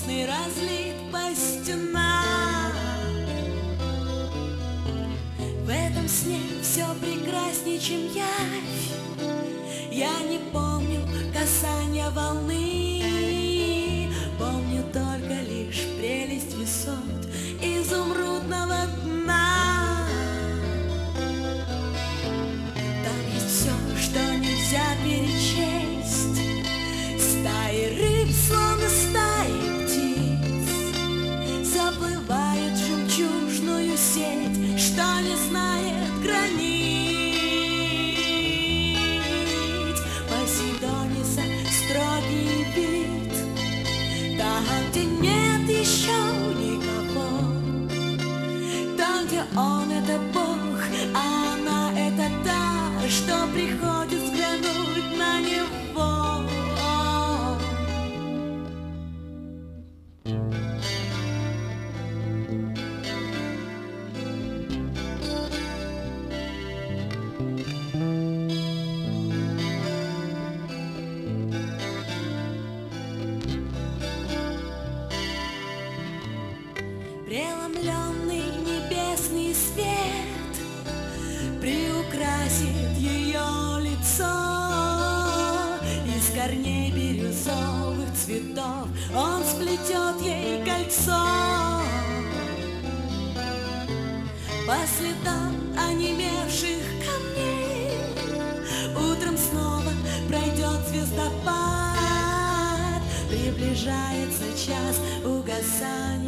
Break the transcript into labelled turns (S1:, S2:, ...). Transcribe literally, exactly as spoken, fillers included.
S1: небесный разлит по стенам. В этом сне все прекраснее, чем явь. Я не помню касания волны, помню только лишь прелесть высот изумрудного дна. Там есть все, что нельзя перечесть. Стаи рыб, словно стаи птиц, заплывают в жемчужную сеть, что не знает границ. Посейдониса строгий вид, там, где нет еще никого, там, где он — это Бог, а она — это та, что приходит взглянуть на него. Преломленный небесный свет приукрасит ее лицо. Из корней бирюзовых цветов он сплетет ей кольцо. По следам онемевших камней утром снова пройдет звездопад. Приближается час угасания